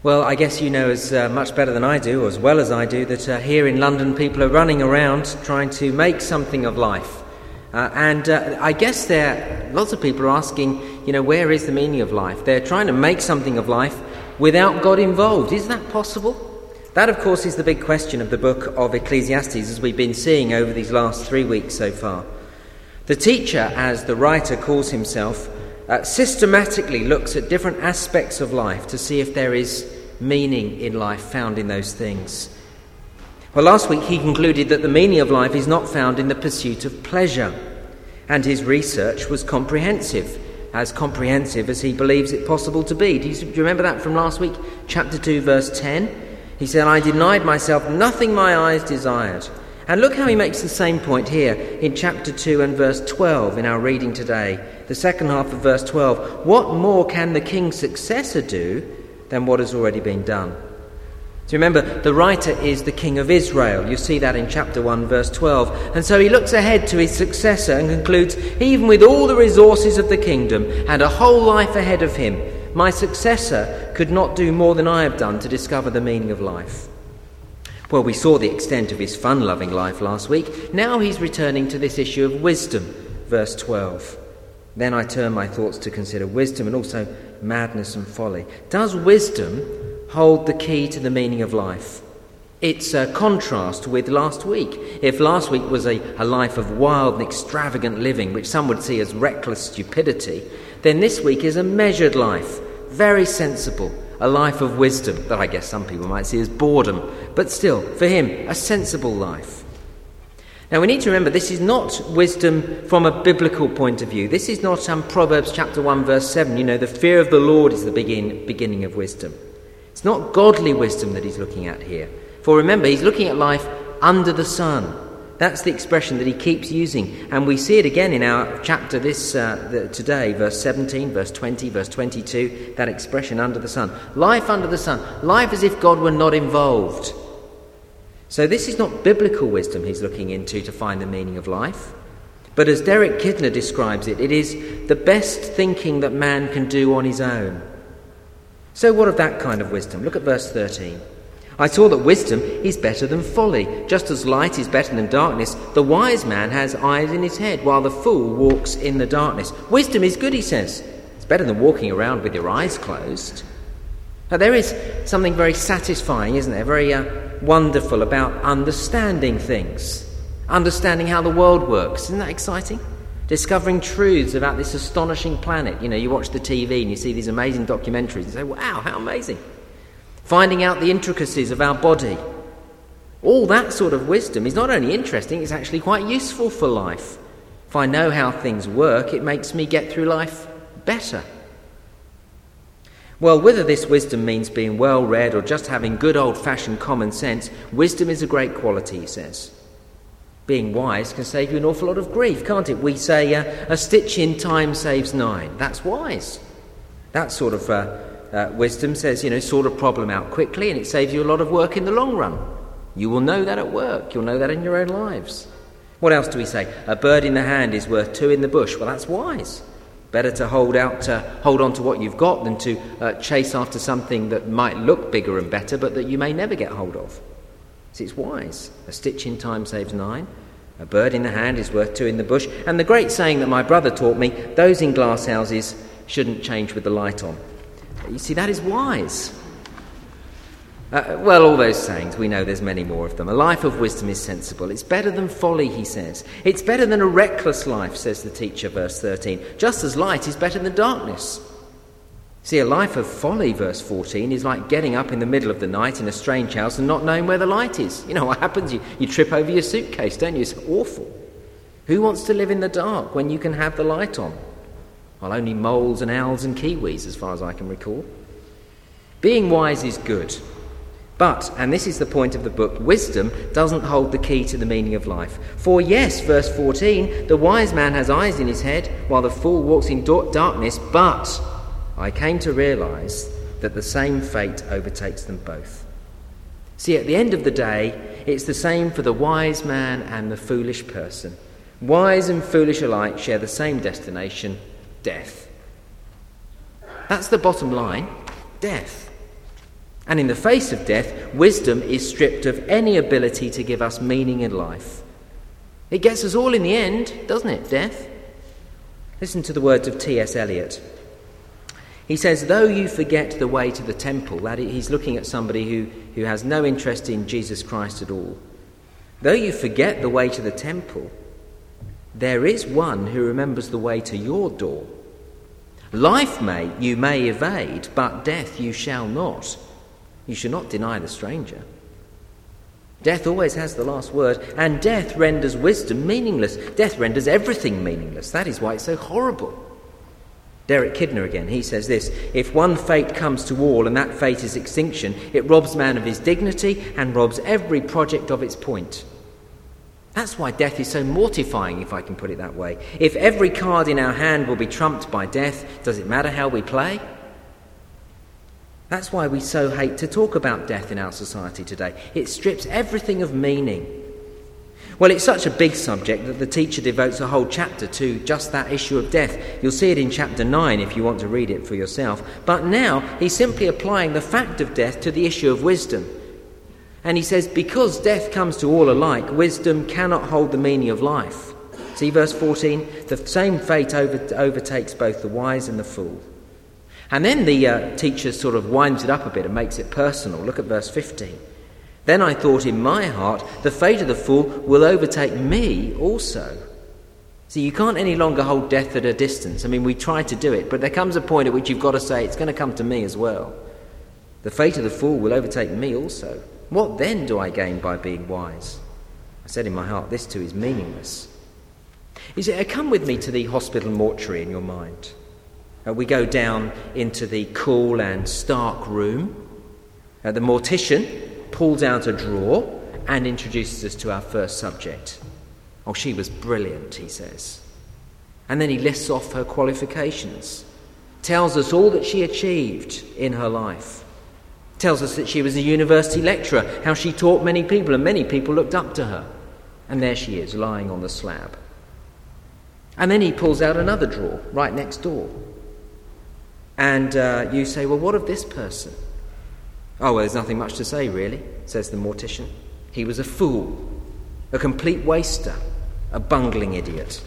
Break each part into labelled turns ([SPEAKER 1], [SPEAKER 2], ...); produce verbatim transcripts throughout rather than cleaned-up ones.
[SPEAKER 1] Well, I guess you know as uh, much better than I do, or as well as I do, that uh, here in London people are running around trying to make something of life. Uh, and uh, I guess there, lots of people are asking, you know, where is the meaning of life? They're trying to make something of life without God involved. Is that possible? That, of course, is the big question of the book of Ecclesiastes, as we've been seeing over these last three weeks so far. The teacher, as the writer calls himself, uh, systematically looks at different aspects of life to see if there is meaning in life found in those things. Well, last week he concluded that the meaning of life is not found in the pursuit of pleasure, and his research was comprehensive, as comprehensive as he believes it possible to be. Do you, do you remember that from last week? Chapter two, verse ten. He said, "I denied myself nothing my eyes desired." And look how he makes the same point here in chapter two and verse twelve in our reading today. The second half of verse twelve. "What more can the king's successor do than what has already been done?" So remember, the writer is the king of Israel. You see that in chapter one, verse twelve. And so he looks ahead to his successor and concludes, even with all the resources of the kingdom and a whole life ahead of him, my successor could not do more than I have done to discover the meaning of life. Well, we saw the extent of his fun-loving life last week. Now he's returning to this issue of wisdom, verse twelve. "Then I turn my thoughts to consider wisdom and also madness and folly." Does wisdom hold the key to the meaning of life? It's a contrast with last week. If last week was a, a life of wild and extravagant living, which some would see as reckless stupidity, then this week is a measured life, very sensible, a life of wisdom that I guess some people might see as boredom, but still, for him, a sensible life. Now we need to remember this is not wisdom from a biblical point of view. This is not um, Proverbs chapter one verse seven, you know, the fear of the Lord is the begin, beginning of wisdom. It's not godly wisdom that he's looking at here. For remember, he's looking at life under the sun. That's the expression that he keeps using. And we see it again in our chapter this uh, the, today, verse seventeen, verse twenty, verse twenty-two, that expression, under the sun. Life under the sun. Life as if God were not involved. So this is not biblical wisdom he's looking into to find the meaning of life. But as Derek Kidner describes it, it is the best thinking that man can do on his own. So what of that kind of wisdom? Look at verse thirteen. "I saw that wisdom is better than folly. Just as light is better than darkness, the wise man has eyes in his head, while the fool walks in the darkness." Wisdom is good, he says. It's better than walking around with your eyes closed. Now there is something very satisfying, isn't there? Very uh, wonderful about understanding things. Understanding how the world works. Isn't that exciting? Discovering truths about this astonishing planet. You know, you watch the T V and you see these amazing documentaries and say, wow, how amazing. Finding out the intricacies of our body. All that sort of wisdom is not only interesting, it's actually quite useful for life. If I know how things work, it makes me get through life better. Well, whether this wisdom means being well read or just having good old-fashioned common sense, wisdom is a great quality, he says. Being wise can save you an awful lot of grief, can't it? We say uh, a stitch in time saves nine. That's wise. That sort of uh, uh, wisdom says, you know, sort a problem out quickly and it saves you a lot of work in the long run. You will know that at work. You'll know that in your own lives. What else do we say? A bird in the hand is worth two in the bush. Well, that's wise. Better to hold out, uh, hold on to what you've got than to uh, chase after something that might look bigger and better but that you may never get hold of. So it's wise. A stitch in time saves nine. A bird in the hand is worth two in the bush. And the great saying that my brother taught me, those in glass houses shouldn't change with the light on. You see, that is wise. Uh, well, all those sayings, we know there's many more of them. A life of wisdom is sensible. It's better than folly, he says. It's better than a reckless life, says the teacher, verse thirteen. Just as light is better than darkness. See, a life of folly, verse fourteen, is like getting up in the middle of the night in a strange house and not knowing where the light is. You know what happens? You, you trip over your suitcase, don't you? It's awful. Who wants to live in the dark when you can have the light on? Well, only moles and owls and kiwis, as far as I can recall. Being wise is good. But, and this is the point of the book, wisdom doesn't hold the key to the meaning of life. For yes, verse fourteen, the wise man has eyes in his head, while the fool walks in darkness, but I came to realise that the same fate overtakes them both. See, at the end of the day, it's the same for the wise man and the foolish person. Wise and foolish alike share the same destination, death. That's the bottom line, death. And in the face of death, wisdom is stripped of any ability to give us meaning in life. It gets us all in the end, doesn't it, death? Listen to the words of T S Eliot. He says, though you forget the way to the temple, that he's looking at somebody who, who has no interest in Jesus Christ at all. Though you forget the way to the temple, there is one who remembers the way to your door. Life may you may evade, but death you shall not. You shall not deny the stranger. Death always has the last word, and death renders wisdom meaningless. Death renders everything meaningless. That is why it's so horrible. Derek Kidner again, he says this: if one fate comes to all and that fate is extinction, it robs man of his dignity and robs every project of its point. That's why death is so mortifying, if I can put it that way. If every card in our hand will be trumped by death, does it matter how we play? That's why we so hate to talk about death in our society today. It strips everything of meaning. Well, it's such a big subject that the teacher devotes a whole chapter to just that issue of death. You'll see it in chapter nine if you want to read it for yourself. But now he's simply applying the fact of death to the issue of wisdom. And he says, because death comes to all alike, wisdom cannot hold the meaning of life. See verse fourteen? The same fate over, overtakes both the wise and the fool. And then the uh, teacher sort of winds it up a bit and makes it personal. Look at verse fifteen. Then I thought in my heart, the fate of the fool will overtake me also. See, you can't any longer hold death at a distance. I mean, we try to do it, but there comes a point at which you've got to say, it's going to come to me as well. The fate of the fool will overtake me also. What then do I gain by being wise? I said in my heart, this too is meaningless. You see, come with me to the hospital mortuary in your mind. Uh, we go down into the cool and stark room. Uh, the mortician pulls out a drawer and introduces us to our first subject. Oh, she was brilliant, he says. And then he lists off her qualifications, tells us all that she achieved in her life. Tells us that she was a university lecturer, how she taught many people, and many people looked up to her. And there she is, lying on the slab. And then he pulls out another drawer right next door. And uh, you say, well, what of this person? Oh, well, there's nothing much to say, really, says the mortician. He was a fool, a complete waster, a bungling idiot.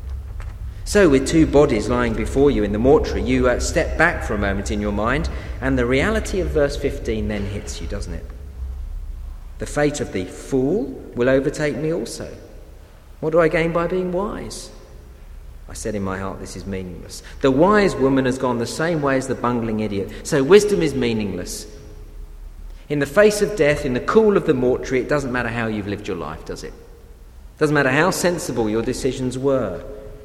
[SPEAKER 1] So with two bodies lying before you in the mortuary, you uh, step back for a moment in your mind, and the reality of verse fifteen then hits you, doesn't it? The fate of the fool will overtake me also. What do I gain by being wise? I said in my heart, this is meaningless. The wise woman has gone the same way as the bungling idiot. So wisdom is meaningless. In the face of death, in the cool of the mortuary, it doesn't matter how you've lived your life, does it? It doesn't matter how sensible your decisions were.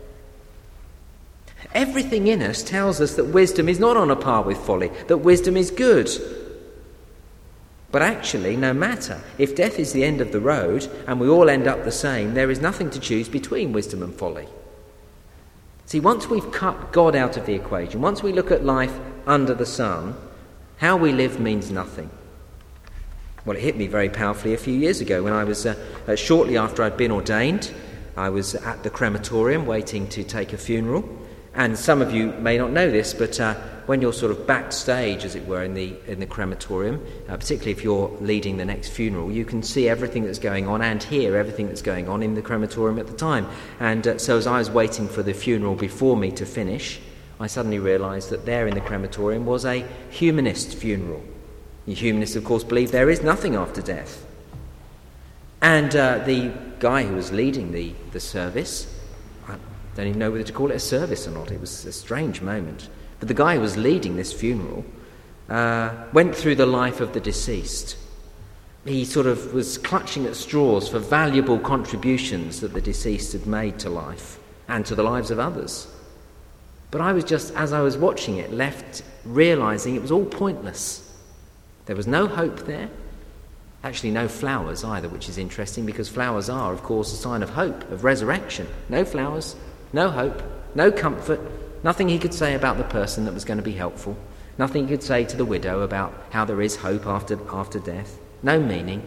[SPEAKER 1] Everything in us tells us that wisdom is not on a par with folly, that wisdom is good. But actually, no matter, if death is the end of the road and we all end up the same, there is nothing to choose between wisdom and folly. See, once we've cut God out of the equation, once we look at life under the sun, how we live means nothing. Well, it hit me very powerfully a few years ago when I was, uh, uh, shortly after I'd been ordained, I was at the crematorium waiting to take a funeral. And some of you may not know this, but uh, when you're sort of backstage, as it were, in the in the crematorium, uh, particularly if you're leading the next funeral, you can see everything that's going on and hear everything that's going on in the crematorium at the time. And uh, so as I was waiting for the funeral before me to finish, I suddenly realised that there in the crematorium was a humanist funeral. The humanists, of course, believe there is nothing after death. And uh, the guy who was leading the, the service, I don't even know whether to call it a service or not, it was a strange moment, but the guy who was leading this funeral uh, went through the life of the deceased. He sort of was clutching at straws for valuable contributions that the deceased had made to life and to the lives of others. But I was just, as I was watching it, left realising it was all pointless. There was no hope there. Actually, no flowers either, which is interesting because flowers are, of course, a sign of hope, of resurrection. No flowers, no hope, no comfort, nothing he could say about the person that was going to be helpful, nothing he could say to the widow about how there is hope after, after death, no meaning.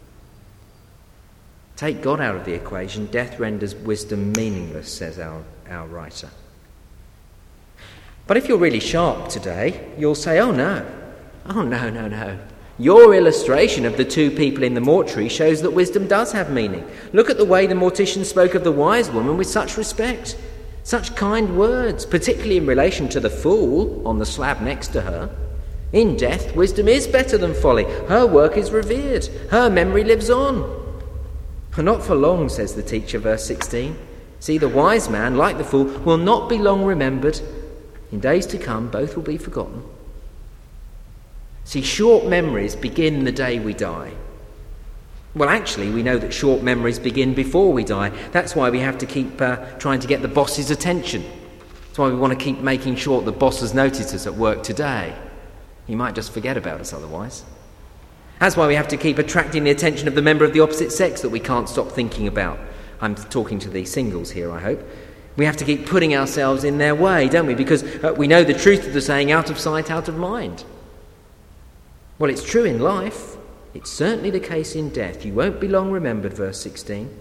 [SPEAKER 1] Take God out of the equation, death renders wisdom meaningless, says our, our writer. But if you're really sharp today, you'll say, oh no, Oh, no, no, no. Your illustration of the two people in the mortuary shows that wisdom does have meaning. Look at the way the mortician spoke of the wise woman with such respect, such kind words, particularly in relation to the fool on the slab next to her. In death, wisdom is better than folly. Her work is revered. Her memory lives on. Not for long, says the teacher, verse sixteen. See, the wise man, like the fool, will not be long remembered. In days to come, both will be forgotten. See, short memories begin the day we die. Well, actually, we know that short memories begin before we die. That's why we have to keep uh, trying to get the boss's attention. That's why we want to keep making sure the boss has noticed us at work today. He might just forget about us otherwise. That's why we have to keep attracting the attention of the member of the opposite sex that we can't stop thinking about. I'm talking to the singles here, I hope. We have to keep putting ourselves in their way, don't we? Because uh, we know the truth of the saying, out of sight, out of mind. Well, it's true in life. It's certainly the case in death. You won't be long remembered, verse sixteen.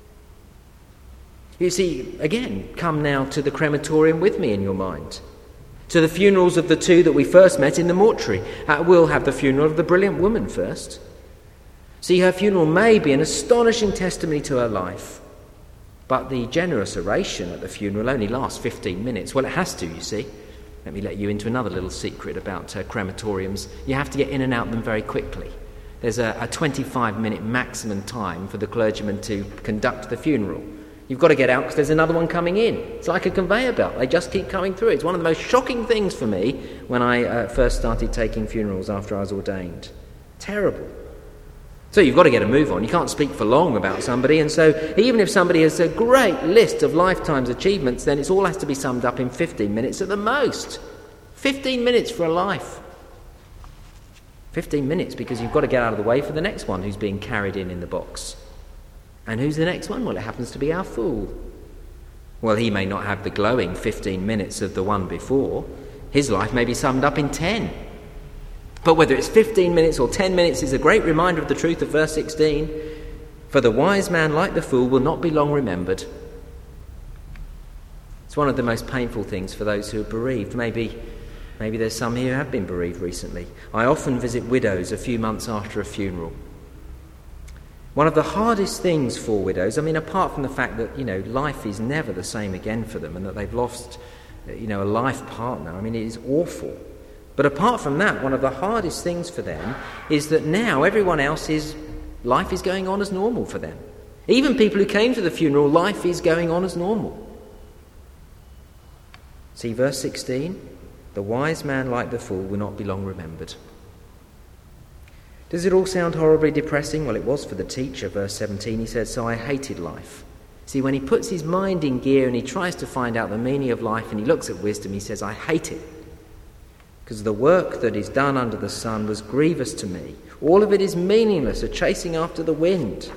[SPEAKER 1] You see, again, come now to the crematorium with me in your mind. To the funerals of the two that we first met in the mortuary. Uh, we'll have the funeral of the brilliant woman first. See, her funeral may be an astonishing testimony to her life. But the generous oration at the funeral only lasts fifteen minutes. Well, it has to, you see. Let me let you into another little secret about uh, crematoriums. You have to get in and out of them very quickly. There's a, a twenty-five minute maximum time for the clergyman to conduct the funeral. You've got to get out because there's another one coming in. It's like a conveyor belt. They just keep coming through. It's one of the most shocking things for me when I uh, first started taking funerals after I was ordained. Terrible. So you've got to get a move on. You can't speak for long about somebody, and so even if somebody has a great list of lifetime's achievements, then it all has to be summed up in fifteen minutes at the most. fifteen minutes for a life. fifteen minutes because you've got to get out of the way for the next one who's being carried in in the box. And who's the next one? Well, it happens to be our fool. Well, he may not have the glowing fifteen minutes of the one before. His life may be summed up in ten. But whether it's fifteen minutes or ten minutes is a great reminder of the truth of verse sixteen. For the wise man, like the fool, will not be long remembered. It's one of the most painful things for those who are bereaved. Maybe, maybe there's some here who have been bereaved recently. I often visit widows a few months after a funeral. One of the hardest things for widows, I mean, apart from the fact that, you know, life is never the same again for them and that they've lost, you know, a life partner, I mean, it is awful. But apart from that, one of the hardest things for them is that now everyone else's life is going on as normal for them. Even people who came to the funeral, life is going on as normal. See verse sixteen, the wise man like the fool will not be long remembered. Does it all sound horribly depressing? Well, it was for the teacher. Verse seventeen, he said, so I hated life. See, when he puts his mind in gear and he tries to find out the meaning of life and he looks at wisdom, he says, I hate it. Because the work that is done under the sun was grievous to me. All of it is meaningless, a chasing after the wind.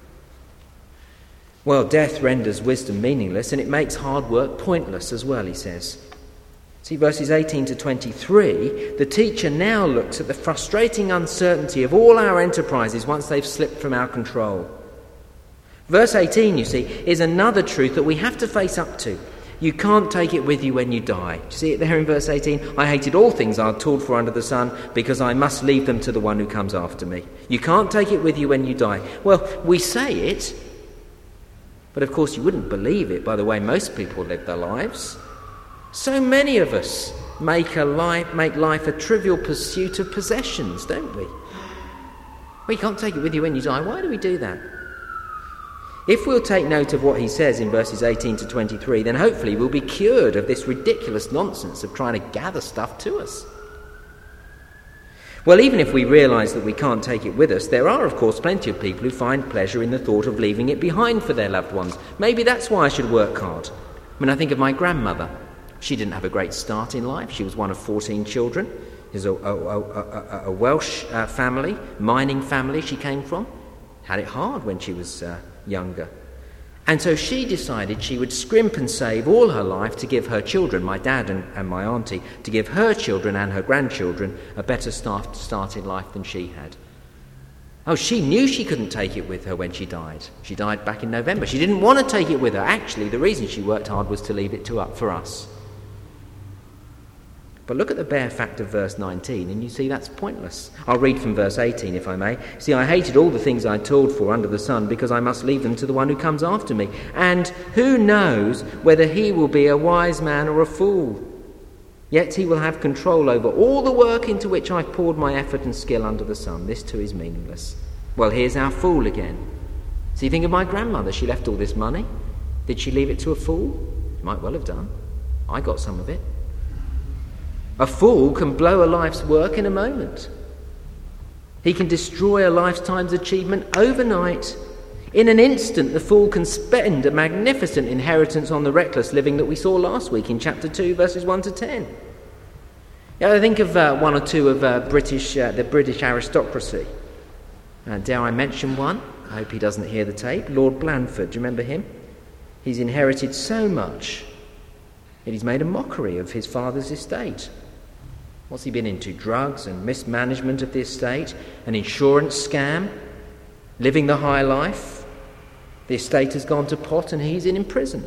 [SPEAKER 1] Well, death renders wisdom meaningless, and it makes hard work pointless as well, he says. See, verses eighteen to twenty-three, the teacher now looks at the frustrating uncertainty of all our enterprises once they've slipped from our control. Verse eighteen, you see, is another truth that we have to face up to. You can't take it with you when you die. Do you see it there in verse eighteen? I hated all things I had toiled for under the sun because I must leave them to the one who comes after me. You can't take it with you when you die. Well, we say it, but of course you wouldn't believe it by the way most people live their lives. So many of us make a life, make life a trivial pursuit of possessions, don't we? Well, you can't take it with you when you die. Why do we do that? If we'll take note of what he says in verses eighteen to twenty-three, then hopefully we'll be cured of this ridiculous nonsense of trying to gather stuff to us. Well, even if we realise that we can't take it with us, there are, of course, plenty of people who find pleasure in the thought of leaving it behind for their loved ones. Maybe that's why I should work hard. When I think of my grandmother, she didn't have a great start in life. She was one of fourteen children. There's a, a, a, a, a Welsh uh, family, mining family she came from. Had it hard when she was uh, younger. And so she decided she would scrimp and save all her life to give her children, my dad and, and my auntie, to give her children and her grandchildren a better start, start in life than she had. Oh, she knew she couldn't take it with her when she died. She died back in November. She didn't want to take it with her. Actually, the reason she worked hard was to leave it to up for us. But look at the bare fact of verse nineteen, and you see that's pointless. I'll read from verse eighteen, if I may. See, I hated all the things I toiled for under the sun, because I must leave them to the one who comes after me. And who knows whether he will be a wise man or a fool? Yet he will have control over all the work into which I've poured my effort and skill under the sun. This too is meaningless. Well, here's our fool again. See, think of my grandmother. She left all this money. Did she leave it to a fool? She might well have done. I got some of it. A fool can blow a life's work in a moment. He can destroy a lifetime's achievement overnight. In an instant, the fool can spend a magnificent inheritance on the reckless living that we saw last week in chapter two, verses one to ten. Yeah, I think of uh, one or two of uh, British, uh, the British aristocracy. Uh, dare I mention one? I hope he doesn't hear the tape. Lord Blandford, do you remember him? He's inherited so much that he's made a mockery of his father's estate. What's he been into? Drugs and mismanagement of the estate, an insurance scam, living the high life. The estate has gone to pot and he's in prison.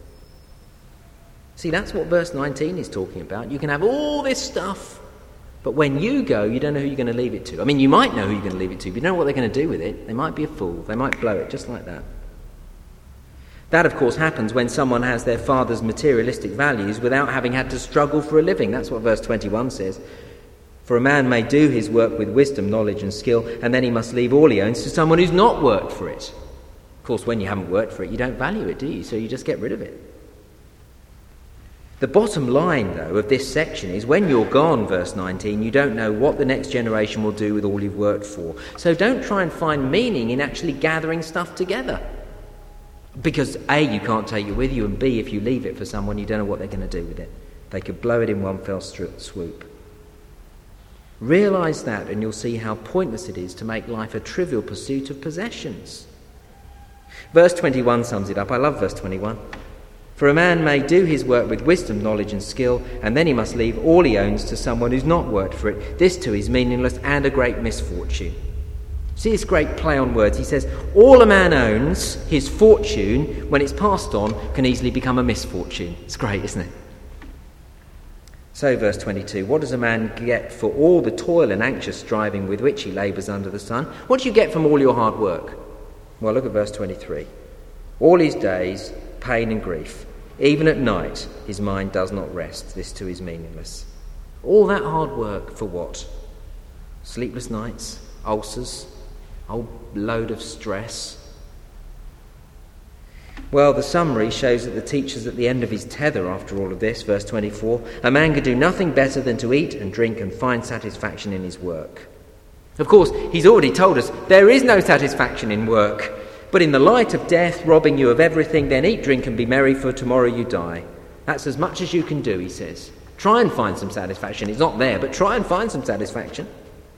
[SPEAKER 1] See, that's what verse nineteen is talking about. You can have all this stuff, but when you go, you don't know who you're going to leave it to. I mean, you might know who you're going to leave it to, but you don't know what they're going to do with it. They might be a fool. They might blow it just like that. That, of course, happens when someone has their father's materialistic values without having had to struggle for a living. That's what verse twenty-one says. For a man may do his work with wisdom, knowledge and skill, and then he must leave all he owns to someone who's not worked for it. Of course, when you haven't worked for it, you don't value it, do you? So you just get rid of it. The bottom line, though, of this section is when you're gone, verse nineteen, you don't know what the next generation will do with all you've worked for. So don't try and find meaning in actually gathering stuff together. Because A, you can't take it with you, and B, if you leave it for someone, you don't know what they're going to do with it. They could blow it in one fell swoop. Realise that and you'll see how pointless it is to make life a trivial pursuit of possessions. Verse twenty-one sums it up. I love verse twenty-one. For a man may do his work with wisdom, knowledge and skill, and then he must leave all he owns to someone who's not worked for it. This too is meaningless and a great misfortune. See this great play on words. He says, all a man owns, his fortune, when it's passed on, can easily become a misfortune. It's great, isn't it? So, verse twenty-two, what does a man get for all the toil and anxious striving with which he labours under the sun? What do you get from all your hard work? Well, look at verse twenty-three. All his days, pain and grief. Even at night, his mind does not rest. This too is meaningless. All that hard work for what? Sleepless nights, ulcers, a whole load of stress. Well, the summary shows that the teacher's at the end of his tether after all of this. Verse twenty-four, a man can do nothing better than to eat and drink and find satisfaction in his work. Of course, he's already told us there is no satisfaction in work. But in the light of death robbing you of everything, then eat, drink and be merry, for tomorrow you die. That's as much as you can do, he says. Try and find some satisfaction. It's not there, but try and find some satisfaction.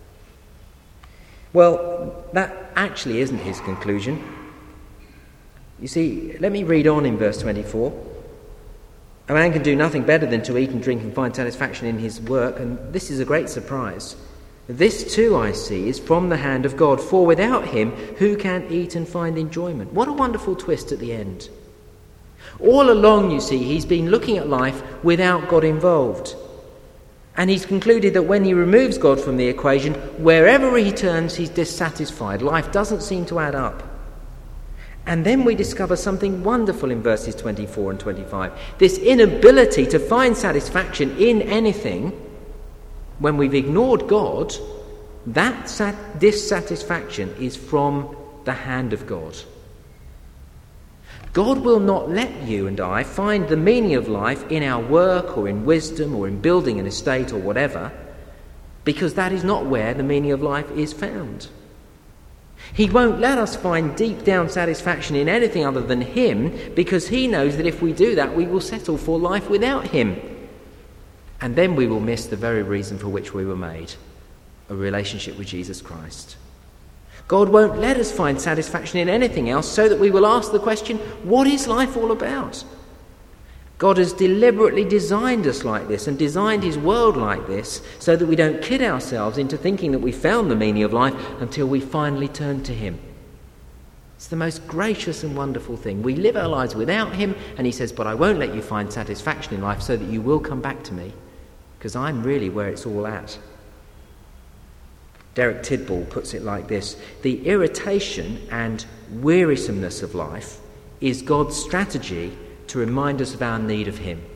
[SPEAKER 1] Well, that actually isn't his conclusion. You see, let me read on in verse twenty-four. A man can do nothing better than to eat and drink and find satisfaction in his work, and this is a great surprise. This too, I see, is from the hand of God, for without him, who can eat and find enjoyment? What a wonderful twist at the end. All along, you see, he's been looking at life without God involved. And he's concluded that when he removes God from the equation, wherever he turns, he's dissatisfied. Life doesn't seem to add up. And then we discover something wonderful in verses twenty-four and twenty-five. This inability to find satisfaction in anything, when we've ignored God, that sat- dissatisfaction is from the hand of God. God will not let you and I find the meaning of life in our work or in wisdom or in building an estate or whatever, because that is not where the meaning of life is found. He won't let us find deep down satisfaction in anything other than him, because he knows that if we do that, we will settle for life without him. And then we will miss the very reason for which we were made, a relationship with Jesus Christ. God won't let us find satisfaction in anything else, so that we will ask the question, what is life all about? God has deliberately designed us like this and designed his world like this so that we don't kid ourselves into thinking that we found the meaning of life until we finally turn to him. It's the most gracious and wonderful thing. We live our lives without him, and he says, but I won't let you find satisfaction in life so that you will come back to me. because I'm really where it's all at. Derek Tidball puts it like this: the irritation and wearisomeness of life is God's strategy to remind us of our need of him.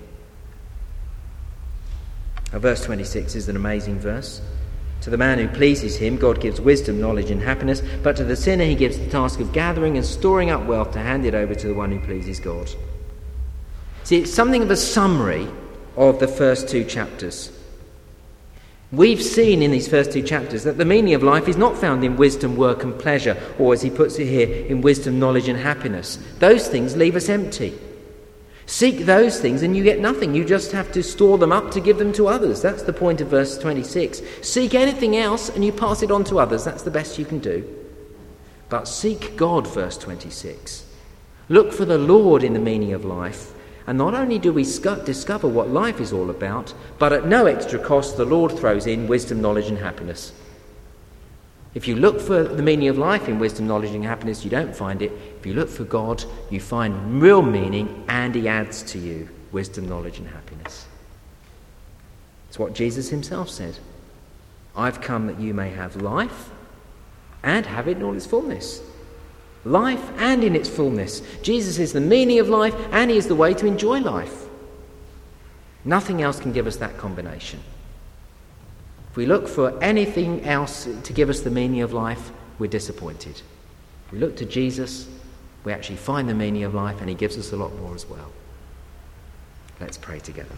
[SPEAKER 1] Now, verse twenty-six is an amazing verse. To the man who pleases him, God gives wisdom, knowledge and happiness, but to the sinner he gives the task of gathering and storing up wealth to hand it over to the one who pleases God. See, it's something of a summary of the first two chapters. We've seen in these first two chapters that the meaning of life is not found in wisdom, work and pleasure, or as he puts it here, in wisdom, knowledge and happiness. Those things leave us empty. Seek those things and you get nothing. You just have to store them up to give them to others. That's the point of verse twenty-six. Seek anything else and you pass it on to others. That's the best you can do. But seek God, verse twenty-six. Look for the Lord in the meaning of life. And not only do we sc- discover what life is all about, but at no extra cost the Lord throws in wisdom, knowledge and happiness. If you look for the meaning of life in wisdom, knowledge and happiness, you don't find it. If you look for God, you find real meaning, and he adds to you wisdom, knowledge and happiness. It's what Jesus himself said. I've come that you may have life and have it in all its fullness. Life and in its fullness. Jesus is the meaning of life and he is the way to enjoy life. Nothing else can give us that combination. If we look for anything else to give us the meaning of life, we're disappointed. If we look to Jesus, we actually find the meaning of life and he gives us a lot more as well. Let's pray together.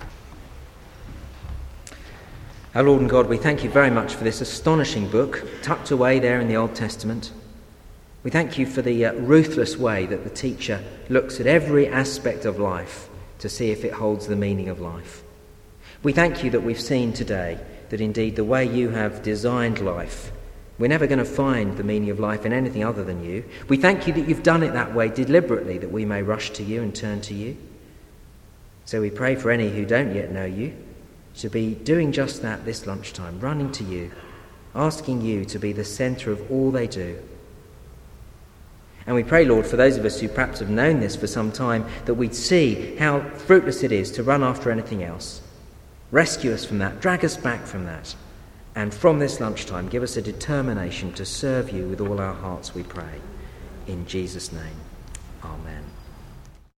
[SPEAKER 1] Our Lord and God, we thank you very much for this astonishing book tucked away there in the Old Testament. We thank you for the uh, ruthless way that the teacher looks at every aspect of life to see if it holds the meaning of life. We thank you that we've seen today that indeed the way you have designed life, we're never going to find the meaning of life in anything other than you. We thank you that you've done it that way deliberately, that we may rush to you and turn to you. So we pray for any who don't yet know you to be doing just that this lunchtime, running to you, asking you to be the centre of all they do. And we pray, Lord, for those of us who perhaps have known this for some time, that we'd see how fruitless it is to run after anything else. Rescue us from that, drag us back from that, and from this lunchtime give us a determination to serve you with all our hearts, we pray. In Jesus' name, amen.